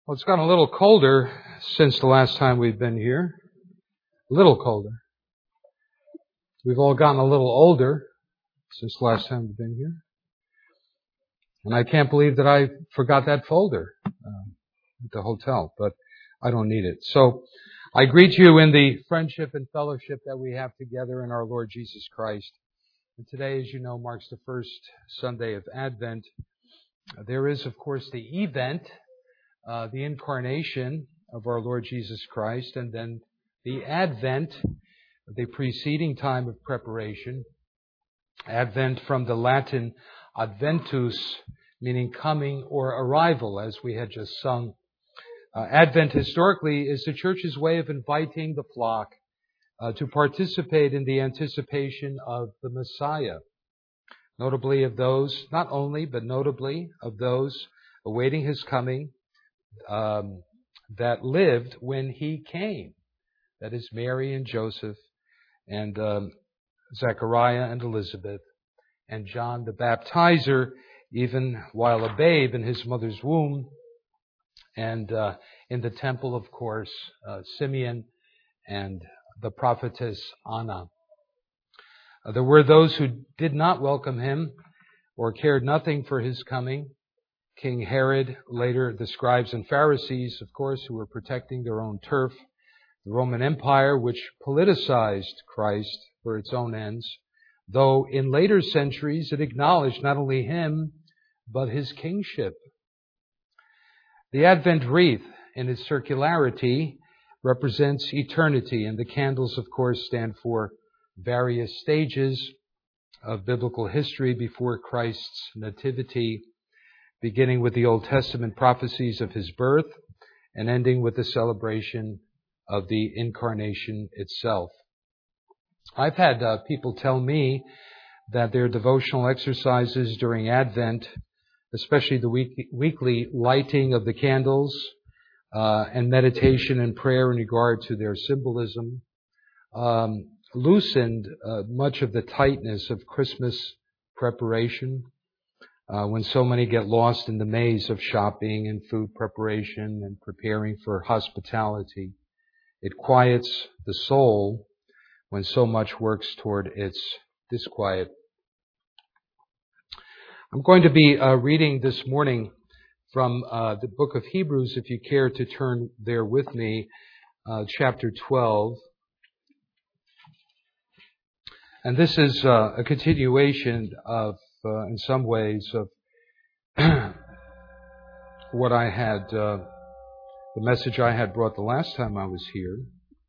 Well, it's gotten a little colder since the last time we've been here. A little colder. We've all gotten a little older since the last time we've been here. And I can't believe that I forgot that folder at the hotel, but I don't need it. So I greet you in the friendship and fellowship that we have together in our Lord Jesus Christ. And today, as you know, marks the first Sunday of Advent. There is, of course, the event, the incarnation of our Lord Jesus Christ, and then the Advent, the preceding time of preparation. Advent from the Latin adventus, meaning coming or arrival, as we had just sung. Advent historically is the church's way of inviting the flock to participate in the anticipation of the Messiah. Notably of those, not only, but notably of those awaiting His coming that lived when He came. That is Mary and Joseph and Zechariah and Elizabeth and John the Baptizer, even while a babe in his mother's womb. And in the temple, of course, Simeon and the prophetess Anna. There were those who did not welcome him or cared nothing for his coming. King Herod, later the scribes and Pharisees, of course, who were protecting their own turf. The Roman Empire, which politicized Christ for its own ends, though in later centuries it acknowledged not only him, but his kingship. The Advent wreath, in its circularity, represents eternity, and the candles, of course, stand for various stages of biblical history before Christ's nativity, beginning with the Old Testament prophecies of his birth and ending with the celebration of the incarnation itself. I've had people tell me that their devotional exercises during Advent, especially the weekly lighting of the candles and meditation and prayer in regard to their symbolism, loosened much of the tightness of Christmas preparation when so many get lost in the maze of shopping and food preparation and preparing for hospitality. It quiets the soul when so much works toward its disquiet. I'm going to be reading this morning from the book of Hebrews, if you care to turn there with me, chapter 12. And this is a continuation of, in some ways, of what I had, the message I had brought the last time I was here.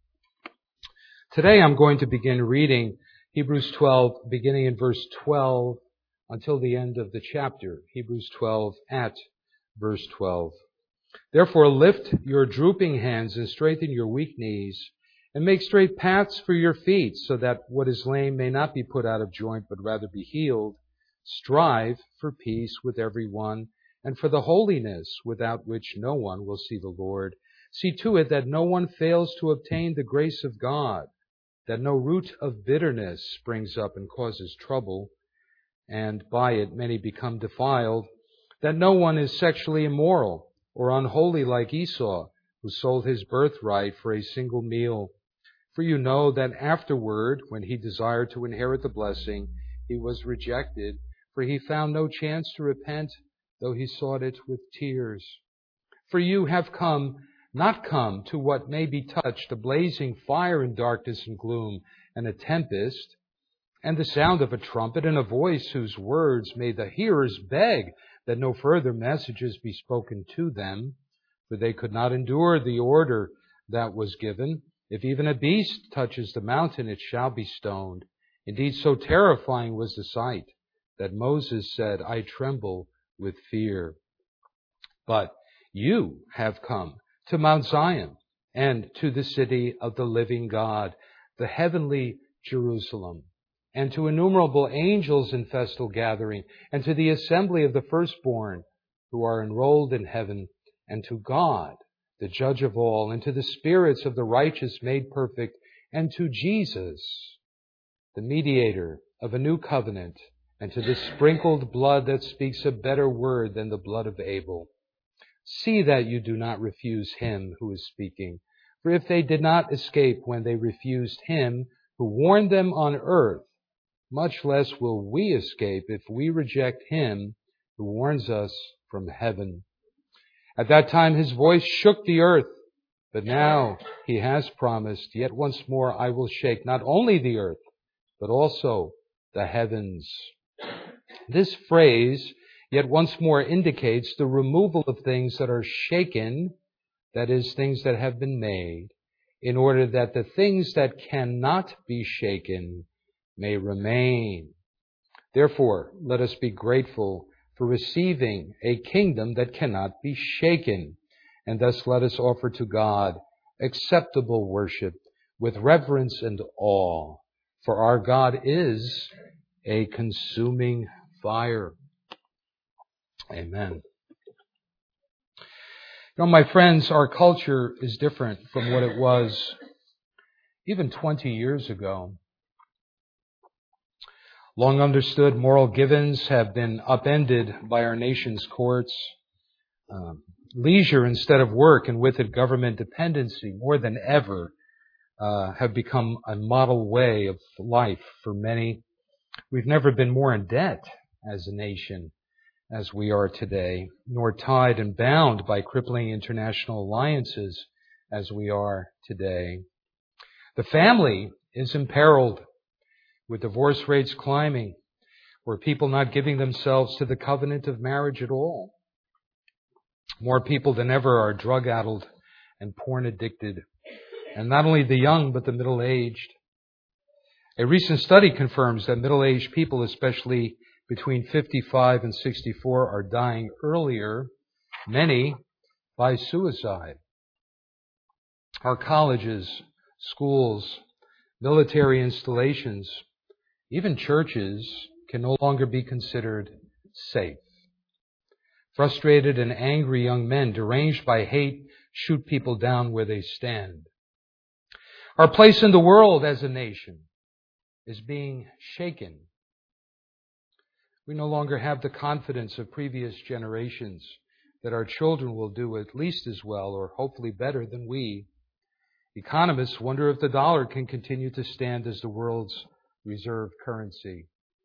Today I'm going to begin reading Hebrews 12, beginning in verse 12 until the end of the chapter. Hebrews 12 at verse 12. Therefore lift your drooping hands and straighten your weak knees, and make straight paths for your feet, so that what is lame may not be put out of joint, but rather be healed. Strive for peace with everyone, and for the holiness without which no one will see the Lord. See to it that no one fails to obtain the grace of God, that no root of bitterness springs up and causes trouble, and by it many become defiled, that no one is sexually immoral or unholy like Esau, who sold his birthright for a single meal. For you know that afterward, when he desired to inherit the blessing, he was rejected, for he found no chance to repent, though he sought it with tears. For you have not come to what may be touched, a blazing fire and darkness and gloom, and a tempest, and the sound of a trumpet, and a voice whose words made the hearers beg that no further messages be spoken to them, for they could not endure the order that was given. If even a beast touches the mountain, it shall be stoned. Indeed, so terrifying was the sight that Moses said, I tremble with fear. But you have come to Mount Zion and to the city of the living God, the heavenly Jerusalem, and to innumerable angels in festal gathering, and to the assembly of the firstborn who are enrolled in heaven, and to God, the judge of all, and to the spirits of the righteous made perfect, and to Jesus, the mediator of a new covenant, and to the sprinkled blood that speaks a better word than the blood of Abel. See that you do not refuse him who is speaking. For if they did not escape when they refused him who warned them on earth, much less will we escape if we reject him who warns us from heaven. At that time his voice shook the earth, but now he has promised, yet once more I will shake not only the earth, but also the heavens. This phrase, yet once more, indicates the removal of things that are shaken, that is, things that have been made, in order that the things that cannot be shaken may remain. Therefore, let us be grateful for receiving a kingdom that cannot be shaken, and thus let us offer to God acceptable worship with reverence and awe, for our God is a consuming fire. Amen. You know, my friends, our culture is different from what it was even 20 years ago. Long understood moral givens have been upended by our nation's courts. Leisure instead of work, and with it government dependency, more than ever, have become a model way of life for many. We've never been more in debt as a nation as we are today, nor tied and bound by crippling international alliances as we are today. The family is imperiled, with divorce rates climbing, or people not giving themselves to the covenant of marriage at all. More people than ever are drug-addled and porn-addicted, and not only the young, but the middle-aged. A recent study confirms that middle-aged people, especially between 55 and 64, are dying earlier, many by suicide. Our colleges, schools, military installations, even churches can no longer be considered safe. Frustrated and angry young men, deranged by hate, shoot people down where they stand. Our place in the world as a nation is being shaken. We no longer have the confidence of previous generations that our children will do at least as well, or hopefully better than we. Economists wonder if the dollar can continue to stand as the world's reserve currency.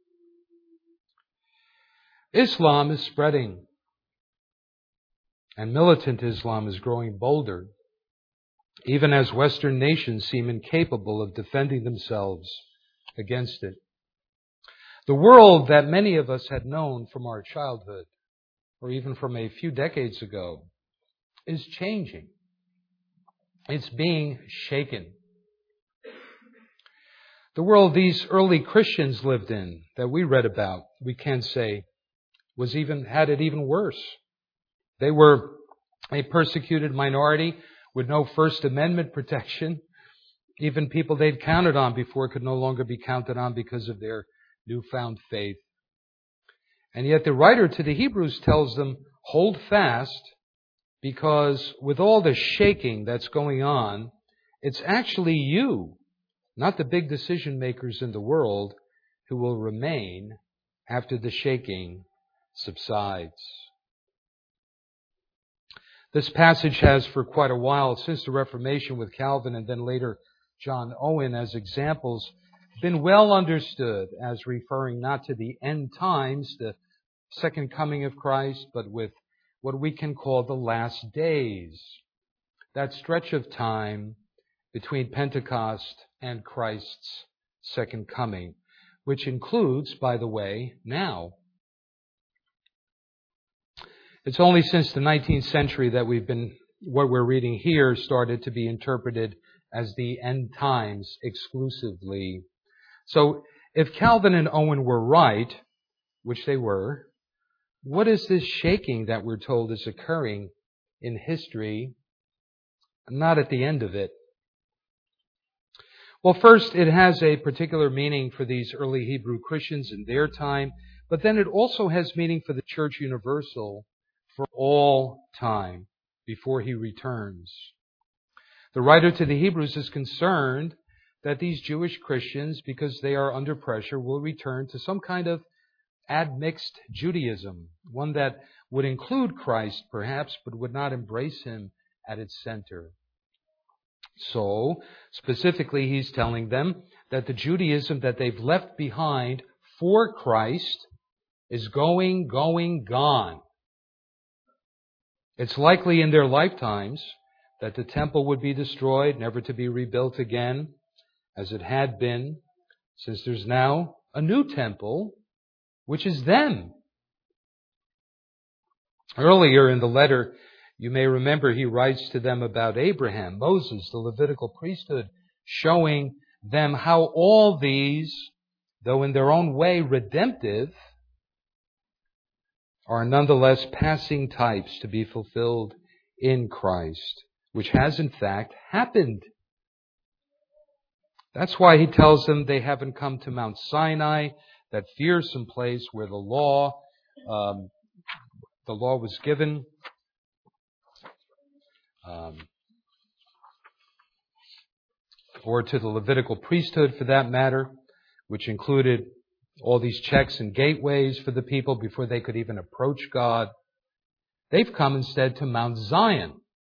Islam is spreading, and militant Islam is growing bolder, even as Western nations seem incapable of defending themselves against it. The world that many of us had known from our childhood, or even from a few decades ago, is changing. It's being shaken. The world these early Christians lived in, that we read about, we can say, had it even worse. They were a persecuted minority with no First Amendment protection. Even people they'd counted on before could no longer be counted on because of their newfound faith. And yet the writer to the Hebrews tells them, hold fast, because with all the shaking that's going on, it's actually you, not the big decision makers in the world, who will remain after the shaking subsides. This passage has for quite a while, since the Reformation with Calvin and then later John Owen as examples, been well understood as referring not to the end times, the second coming of Christ, but with what we can call the last days, that stretch of time between Pentecost and Christ's second coming, which includes, by the way, now. It's only since the 19th century that what we're reading here started to be interpreted as the end times exclusively. So if Calvin and Owen were right, which they were, what is this shaking that we're told is occurring in history, not at the end of it? Well, first, it has a particular meaning for these early Hebrew Christians in their time, but then it also has meaning for the Church Universal for all time before He returns. The writer to the Hebrews is concerned that these Jewish Christians, because they are under pressure, will return to some kind of admixed Judaism, one that would include Christ, perhaps, but would not embrace him at its center. So, specifically, he's telling them that the Judaism that they've left behind for Christ is gone. It's likely in their lifetimes that the temple would be destroyed, never to be rebuilt again, as it had been, since there's now a new temple, which is them. Earlier in the letter, you may remember he writes to them about Abraham, Moses, the Levitical priesthood, showing them how all these, though in their own way redemptive, are nonetheless passing types to be fulfilled in Christ, which has in fact happened. That's why he tells them they haven't come to Mount Sinai, that fearsome place where the law was given. Or to the Levitical priesthood for that matter, which included all these checks and gateways for the people before they could even approach God. They've come instead to Mount Zion.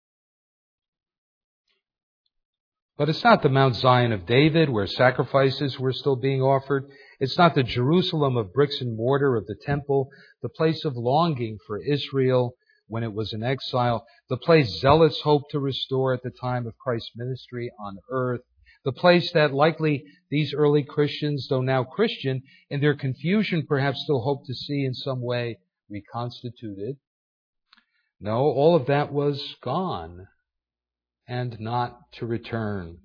But it's not the Mount Zion of David where sacrifices were still being offered. It's not the Jerusalem of bricks and mortar of the temple, the place of longing for Israel when it was in exile, the place zealots hoped to restore at the time of Christ's ministry on earth, the place that likely these early Christians, though now Christian, in their confusion perhaps still hope to see in some way reconstituted. No, all of that was gone and not to return.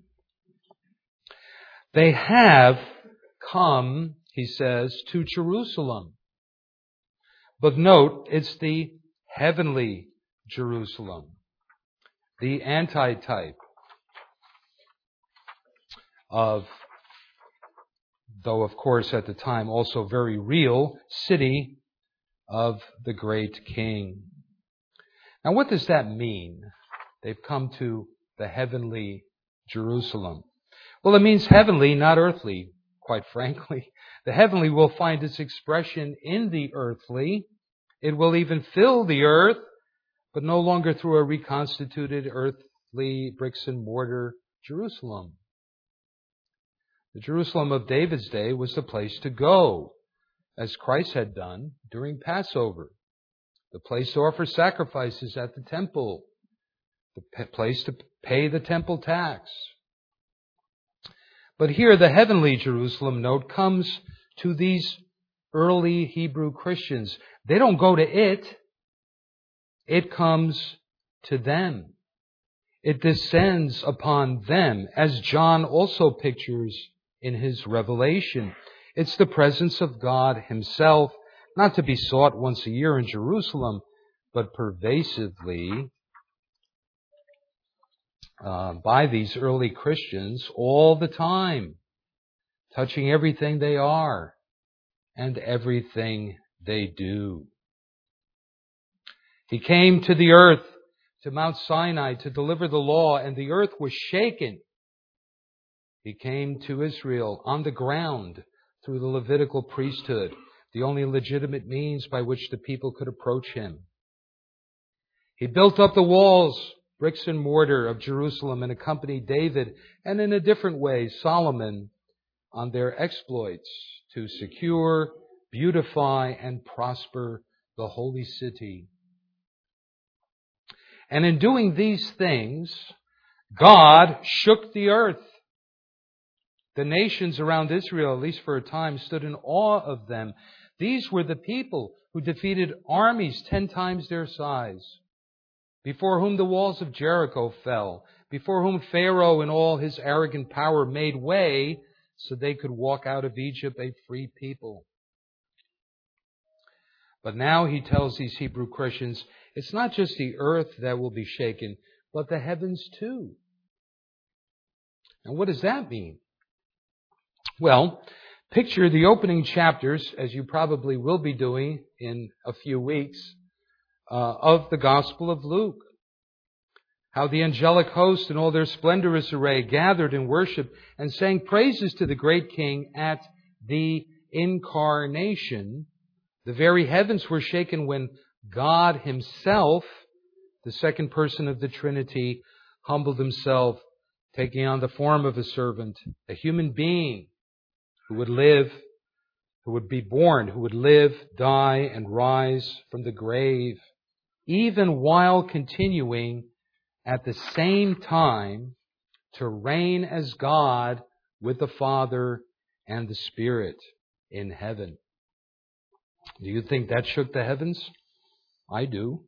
They have come, he says, to Jerusalem. But note, it's the heavenly Jerusalem, the antitype of, though of course at the time also very real, city of the great King. Now what does that mean? They've come to the heavenly Jerusalem. Well, it means heavenly, not earthly, quite frankly. The heavenly will find its expression in the earthly. It will even fill the earth, but no longer through a reconstituted earthly bricks and mortar Jerusalem. The Jerusalem of David's day was the place to go, as Christ had done during Passover. The place to offer sacrifices at the temple. The place to pay the temple tax. But here the heavenly Jerusalem, note, comes to these early Hebrew Christians. They don't go to it. It comes to them. It descends upon them, as John also pictures in his Revelation. It's the presence of God himself, not to be sought once a year in Jerusalem, but pervasively by these early Christians all the time, touching everything they are and everything they do. He came to the earth, to Mount Sinai, to deliver the law, and the earth was shaken. He came to Israel on the ground through the Levitical priesthood, the only legitimate means by which the people could approach him. He built up the walls, bricks and mortar of Jerusalem, and accompanied David, and in a different way, Solomon, on their exploits to secure, beautify, and prosper the holy city. And in doing these things, God shook the earth. The nations around Israel, at least for a time, stood in awe of them. These were the people who defeated armies 10 times their size, before whom the walls of Jericho fell, before whom Pharaoh in all his arrogant power made way so they could walk out of Egypt a free people. But now he tells these Hebrew Christians, it's not just the earth that will be shaken, but the heavens too. And what does that mean? Well, picture the opening chapters, as you probably will be doing in a few weeks, of the Gospel of Luke. How the angelic host in all their splendorous array gathered in worship and sang praises to the great King at the incarnation. The very heavens were shaken when God himself, the second person of the Trinity, humbled himself, taking on the form of a servant, a human being who would live, who would be born, who would live, die, and rise from the grave, even while continuing at the same time to reign as God with the Father and the Spirit in heaven. Do you think that shook the heavens? I do.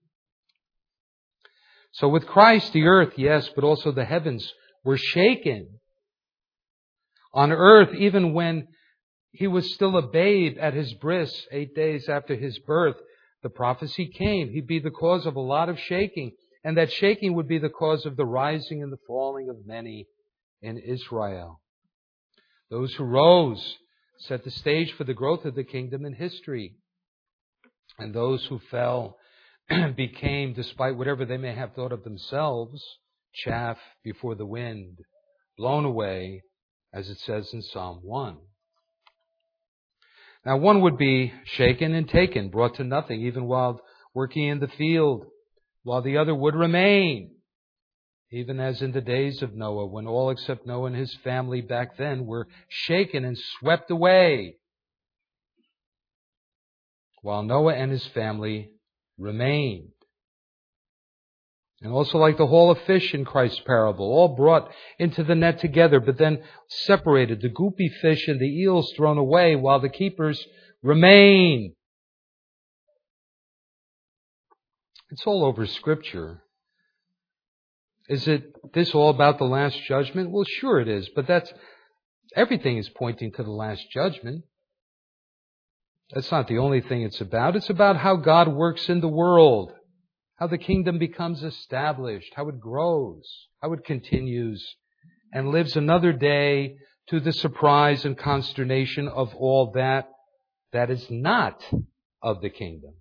So with Christ, the earth, yes, but also the heavens were shaken. On earth, even when he was still a babe at his bris, 8 days after his birth, the prophecy came. He'd be the cause of a lot of shaking. And that shaking would be the cause of the rising and the falling of many in Israel. Those who rose set the stage for the growth of the kingdom in history. And those who fell became, despite whatever they may have thought of themselves, chaff before the wind, blown away, as it says in Psalm 1. Now one would be shaken and taken, brought to nothing, even while working in the field, while the other would remain, even as in the days of Noah, when all except Noah and his family back then were shaken and swept away, while Noah and his family remained. And also like the haul of fish in Christ's parable, all brought into the net together, but then separated, the goopy fish and the eels thrown away while the keepers remain. It's all over Scripture. Is it this all about the Last Judgment? Well, sure it is, but everything is pointing to the Last Judgment. That's not the only thing it's about. It's about how God works in the world, how the kingdom becomes established, how it grows, how it continues, and lives another day to the surprise and consternation of all that is not of the kingdom.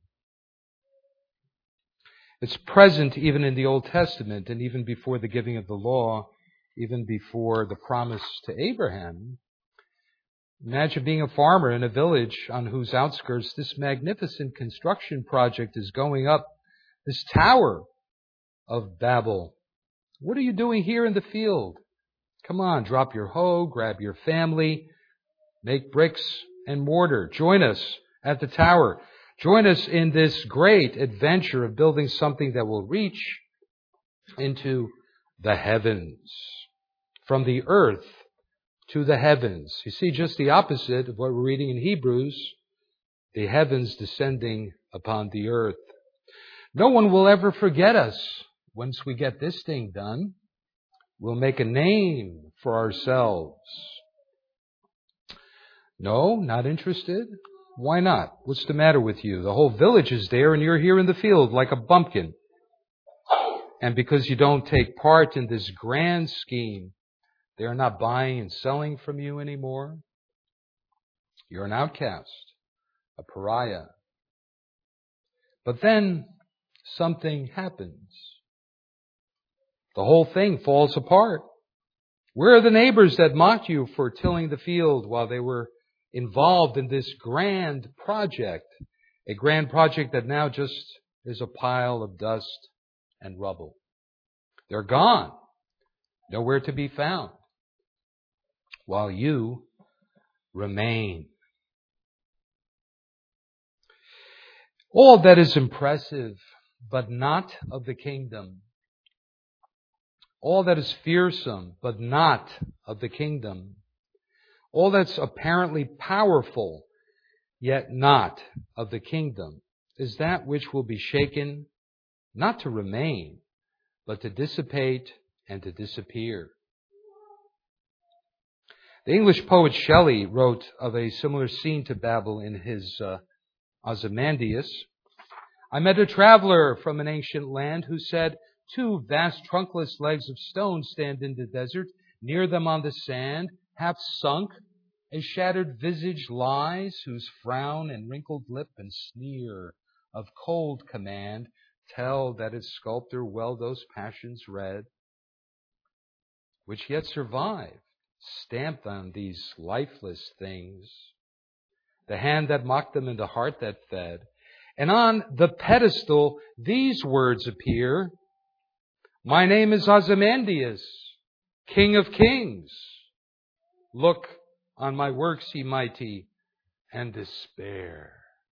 It's present even in the Old Testament, and even before the giving of the law, even before the promise to Abraham. Imagine being a farmer in a village on whose outskirts this magnificent construction project is going up, this Tower of Babel. What are you doing here in the field? Come on, drop your hoe, grab your family, make bricks and mortar. Join us at the tower. Join us in this great adventure of building something that will reach into the heavens. From the earth to the heavens. You see, just the opposite of what we're reading in Hebrews, the heavens descending upon the earth. No one will ever forget us once we get this thing done. We'll make a name for ourselves. No, not interested? Why not? What's the matter with you? The whole village is there and you're here in the field like a bumpkin. And because you don't take part in this grand scheme, they are not buying and selling from you anymore. You're an outcast, a pariah. But then something happens. The whole thing falls apart. Where are the neighbors that mocked you for tilling the field while they were involved in this grand project? A grand project that now just is a pile of dust and rubble. They're gone. Nowhere to be found. While you remain. All that is impressive, but not of the kingdom. All that is fearsome, but not of the kingdom. All that's apparently powerful, yet not of the kingdom, is that which will be shaken, not to remain, but to dissipate and to disappear. The English poet Shelley wrote of a similar scene to Babel in his Ozymandias. I met a traveler from an ancient land who said, 2 vast trunkless legs of stone stand in the desert. Near them on the sand, half sunk, a shattered visage lies, whose frown and wrinkled lip and sneer of cold command tell that its sculptor well those passions read, which yet survive, stamped on these lifeless things. The hand that mocked them and the heart that fed, And on the pedestal, these words appear, "My name is Ozymandias, King of Kings. Look on my works, ye mighty, and despair."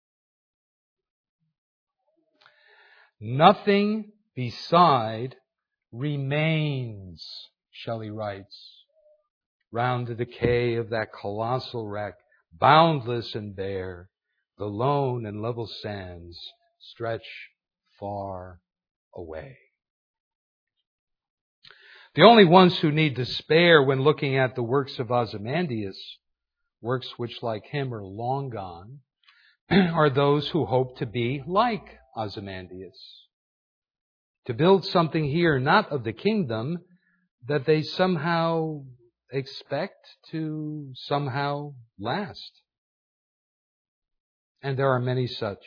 Nothing beside remains, Shelley writes, round the decay of that colossal wreck, boundless and bare, the lone and level sands stretch far away. The only ones who need despair when looking at the works of Ozymandias, works which like him are long gone, are those who hope to be like Ozymandias, to build something here not of the kingdom that they somehow expect to somehow last. And there are many such.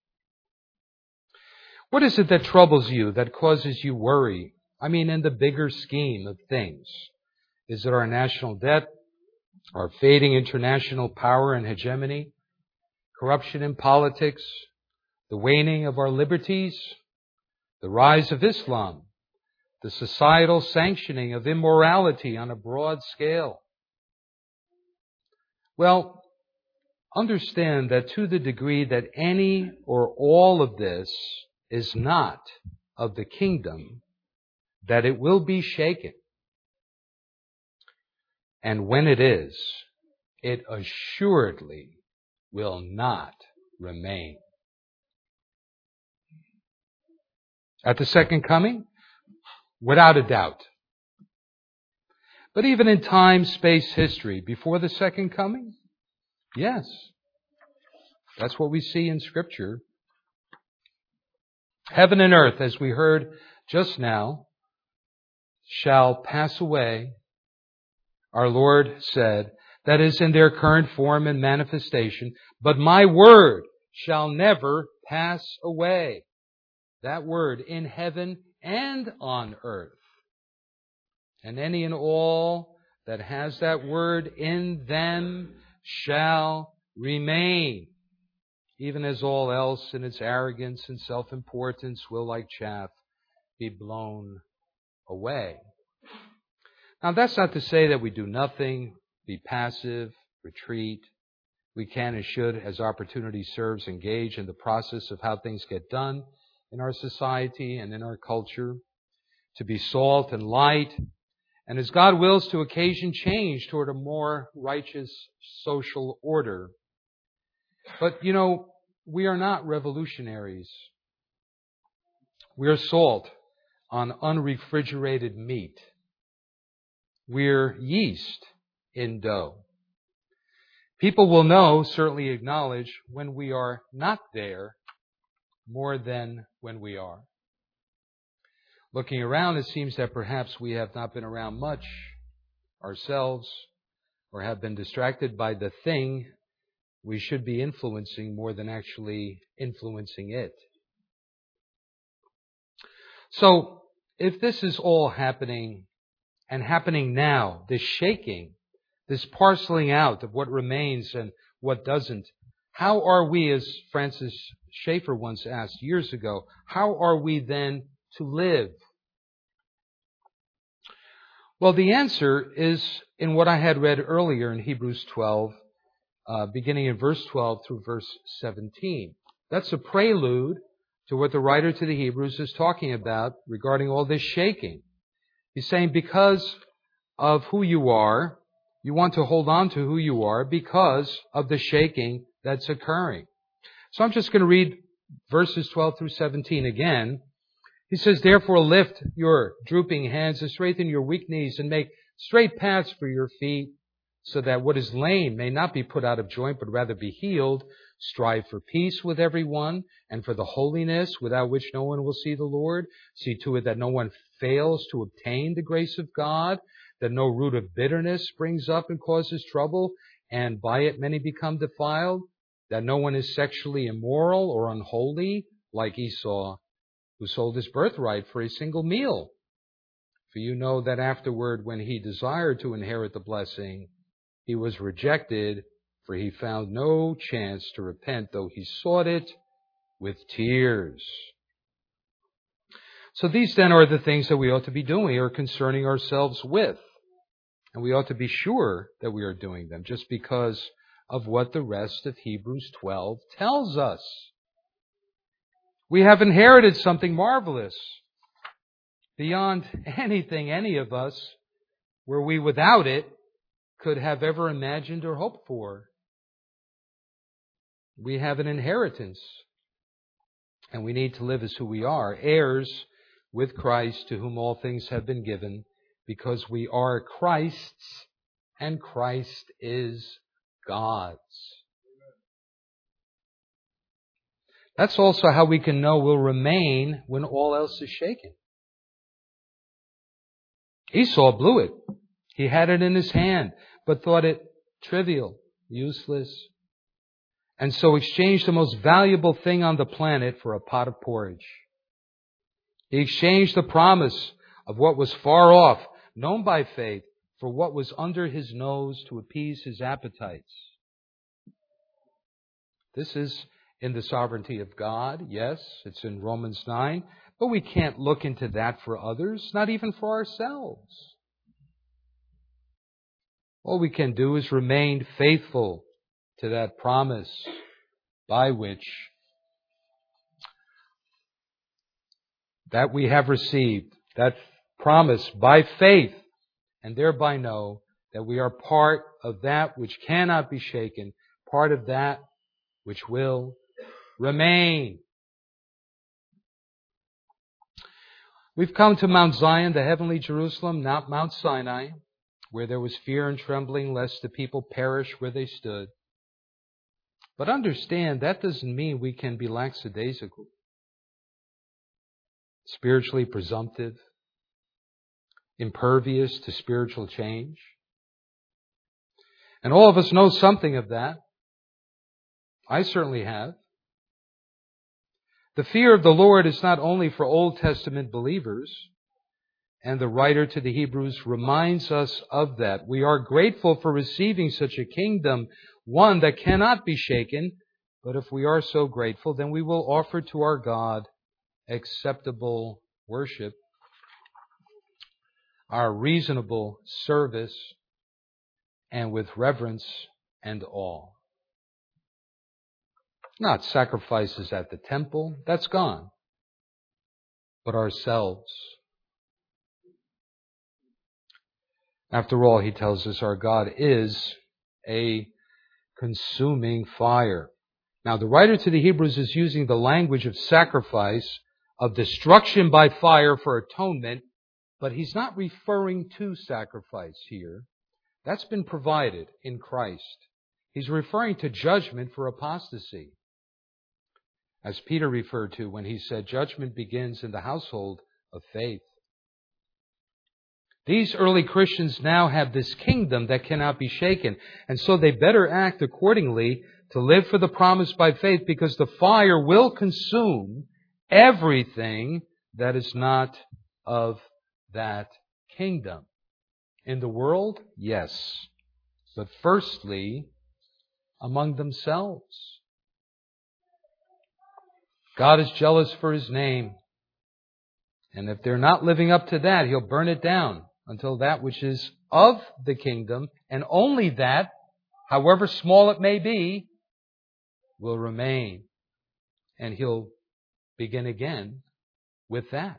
What is it that troubles you, that causes you worry? I mean, in the bigger scheme of things. Is it our national debt, our fading international power and hegemony, corruption in politics, the waning of our liberties, the rise of Islam, the societal sanctioning of immorality on a broad scale? Well, understand that to the degree that any or all of this is not of the kingdom, that it will be shaken. And when it is, it assuredly will not remain. At the second coming, without a doubt. But even in time, space, history, before the second coming, yes. That's what we see in Scripture. Heaven and earth, as we heard just now, shall pass away. Our Lord said, that is in their current form and manifestation, but my word shall never pass away. That word in heaven and on earth. And any and all that has that word in them shall remain, even as all else in its arrogance and self-importance will, like chaff, be blown away. Now, that's not to say that we do nothing, be passive, retreat. We can and should, as opportunity serves, engage in the process of how things get done in our society and in our culture, to be salt and light, and as God wills, to occasion change toward a more righteous social order. But, we are not revolutionaries. We are salt on unrefrigerated meat. We're yeast in dough. People will know, certainly acknowledge, when we are not there more than when we are. Looking around, it seems that perhaps we have not been around much ourselves or have been distracted by the thing we should be influencing more than actually influencing it. So, if this is all happening and happening now, this shaking, this parceling out of what remains and what doesn't, how are we, as Francis Schaeffer once asked years ago, how are we then to live? Well, the answer is in what I had read earlier in Hebrews 12, beginning in verse 12 through verse 17. That's a prelude to what the writer to the Hebrews is talking about regarding all this shaking. He's saying because of who you are, you want to hold on to who you are because of the shaking that's occurring. So I'm just going to read verses 12 through 17 again. He says, "Therefore lift your drooping hands and straighten your weak knees and make straight paths for your feet, so that what is lame may not be put out of joint, but rather be healed. Strive for peace with everyone and for the holiness without which no one will see the Lord. See to it that no one fails to obtain the grace of God, that no root of bitterness springs up and causes trouble, and by it many become defiled, that no one is sexually immoral or unholy, like Esau, who sold his birthright for a single meal. For you know that afterward, when he desired to inherit the blessing, he was rejected, for he found no chance to repent, though he sought it with tears. So these then are the things that we ought to be doing or concerning ourselves with. And we ought to be sure that we are doing them just because of what the rest of Hebrews 12 tells us. We have inherited something marvelous beyond anything any of us were we without it could have ever imagined or hoped for. We have an inheritance, and we need to live as who we are, heirs with Christ, to whom all things have been given, because we are Christ's, and Christ is God's. That's also how we can know we'll remain when all else is shaken. Esau blew it. He had it in his hand, but thought it trivial, useless, and so exchanged the most valuable thing on the planet for a pot of porridge. He exchanged the promise of what was far off, known by faith, for what was under his nose to appease his appetites. This is in the sovereignty of God. Yes, it's in Romans 9, but we can't look into that for others, not even for ourselves. All we can do is remain faithful to that promise by which that we have received, that promise by faith, and thereby know that we are part of that which cannot be shaken, part of that which will remain. We've come to Mount Zion, the heavenly Jerusalem, not Mount Sinai, where there was fear and trembling lest the people perish where they stood. But understand, that doesn't mean we can be lackadaisical, spiritually presumptive, impervious to spiritual change. And all of us know something of that. I certainly have. The fear of the Lord is not only for Old Testament believers, and the writer to the Hebrews reminds us of that. We are grateful for receiving such a kingdom, one that cannot be shaken, but if we are so grateful, then we will offer to our God acceptable worship, our reasonable service, and with reverence and awe. Not sacrifices at the temple, that's gone, but ourselves. After all, he tells us our God is a consuming fire. Now, the writer to the Hebrews is using the language of sacrifice, of destruction by fire for atonement, but he's not referring to sacrifice here. That's been provided in Christ. He's referring to judgment for apostasy, as Peter referred to when he said judgment begins in the household of faith. These early Christians now have this kingdom that cannot be shaken, and so they better act accordingly to live for the promise by faith, because the fire will consume everything that is not of that kingdom. In the world, yes, but firstly, among themselves. God is jealous for His name, and if they're not living up to that, He'll burn it down until that which is of the kingdom, and only that, however small it may be, will remain. And He'll begin again with that.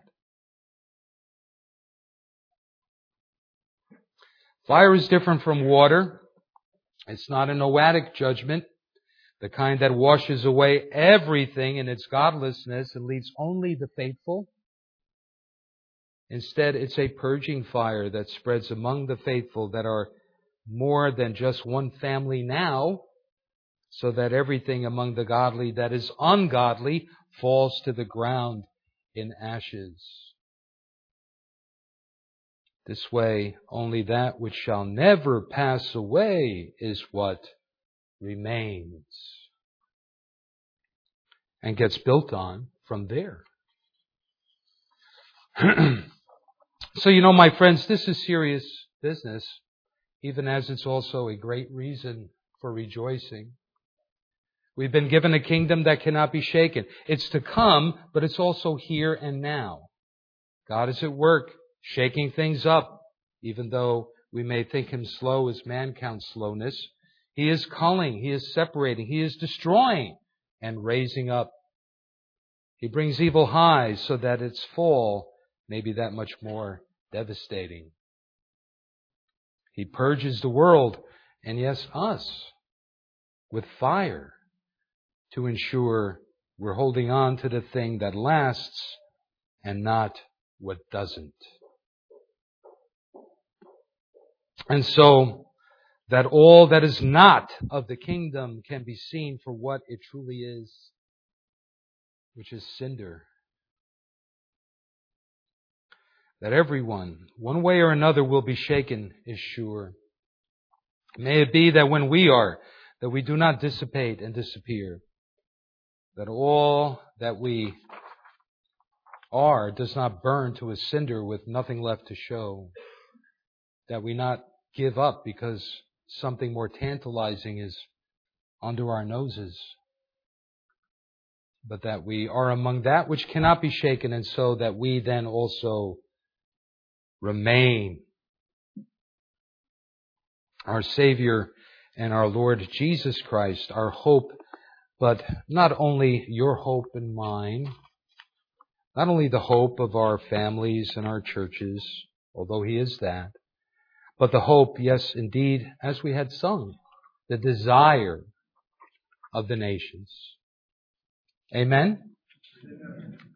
Fire is different from water. It's not a noetic judgment, the kind that washes away everything in its godlessness and leaves only the faithful. Instead, it's a purging fire that spreads among the faithful that are more than just one family now, so that everything among the godly that is ungodly falls to the ground in ashes. This way, only that which shall never pass away is what remains and gets built on from there. So, my friends, this is serious business, even as it's also a great reason for rejoicing. We've been given a kingdom that cannot be shaken. It's to come, but it's also here and now. God is at work, shaking things up, even though we may think Him slow as man counts slowness. He is culling, He is separating, He is destroying and raising up. He brings evil high so that its fall may be that much more devastating. He purges the world, and yes, us, with fire to ensure we're holding on to the thing that lasts and not what doesn't. And so that all that is not of the kingdom can be seen for what it truly is, which is cinder. That everyone, one way or another, will be shaken is sure. May it be that when we are, that we do not dissipate and disappear. That all that we are does not burn to a cinder with nothing left to show. That we not give up because something more tantalizing is under our noses. But that we are among that which cannot be shaken, and so that we then also remain. Our Savior and our Lord Jesus Christ, our hope, but not only your hope and mine, not only the hope of our families and our churches, although He is that, but the hope, yes, indeed, as we had sung, the desire of the nations. Amen?